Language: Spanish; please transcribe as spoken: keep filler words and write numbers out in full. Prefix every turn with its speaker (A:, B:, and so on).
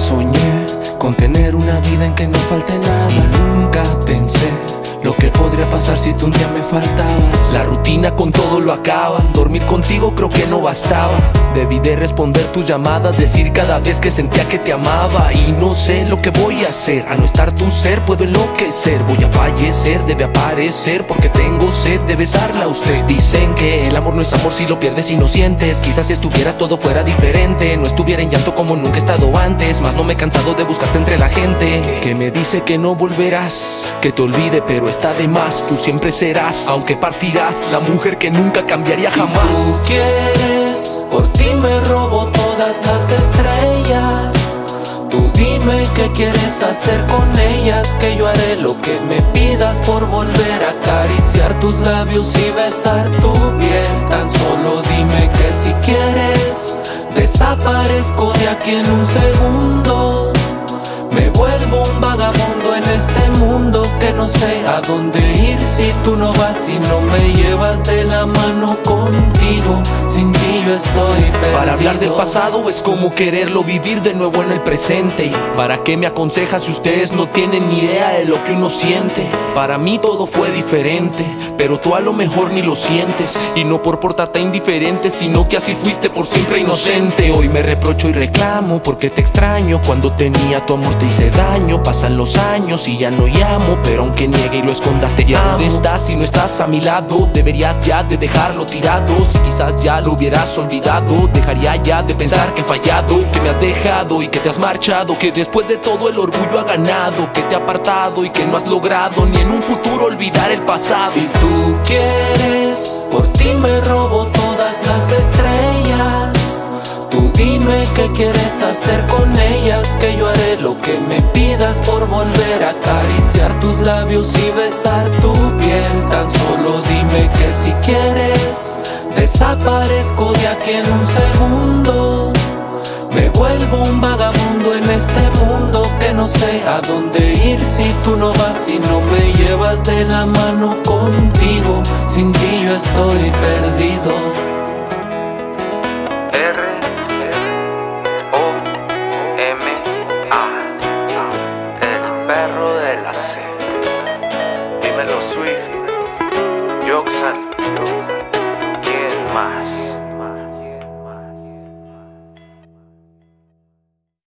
A: Soñé con tener una vida en que no falte nada, y nunca pensé lo que podría pasar si tú un día me faltabas. La rutina con todo lo acaba, dormir contigo creo que no bastaba. Debí de responder tus llamadas, decir cada vez que sentía que te amaba. Y no sé lo que voy a hacer, al no estar tu ser puedo enloquecer. Voy a fallecer, debe aparecer, porque tengo sed de besarla a usted. Dicen que el amor no es amor si lo pierdes y no sientes. Quizás si estuvieras todo fuera diferente, no estuviera en llanto como nunca he estado antes. Más no me he cansado de buscarte entre la gente que me dice que no volverás, que te olvide pero está de más. Tú siempre serás, aunque partirás, la mujer que nunca cambiaría jamás.
B: Si tú quieres, por ti me robo todas las estrellas. Tú dime qué quieres hacer con ellas, que yo haré lo que me pidas por volver a acariciar tus labios y besar tu piel. Tan solo dime que si quieres, desaparezco de aquí en un segundo. Me vuelvo un vagabundo en este mundo que no sé a dónde ir si tú no vas y no me llevas de la mano contigo. Sin ti yo estoy perdido.
A: Para hablar del pasado es como quererlo vivir de nuevo en el presente. ¿Para qué me aconsejas si ustedes no tienen ni idea de lo que uno siente? Para mí todo fue diferente, pero tú a lo mejor ni lo sientes. Y no por portarte indiferente, sino que así fuiste por siempre inocente. Hoy me reprocho y reclamo porque te extraño. Cuando tenía tu amor te hice daño. Pasan los años y ya no llamo, pero aunque niegue y lo esconda te amo. ¿Dónde estás si no estás a mi lado? Deberías ya de dejarlo tirado. Si quizás ya lo hubieras olvidado, dejaría ya de pensar que he fallado, que me has dejado y que te has marchado, que después de todo el orgullo ha ganado, que te ha apartado y que no has logrado ni en un futuro olvidar el pasado.
B: Si tú quieres, por ti me robo todas las estrellas. Tú dime qué quieres hacer con ellas, que yo haré lo que me pidas por volver a acariciar tus labios y besar tu piel. Tan solo dime que si quieres, desaparezco de aquí en un segundo. Me vuelvo un vagabundo en este mundo que no sé a dónde ir si tú no vas y no me llevas de la mano contigo. Sin ti yo estoy perdido.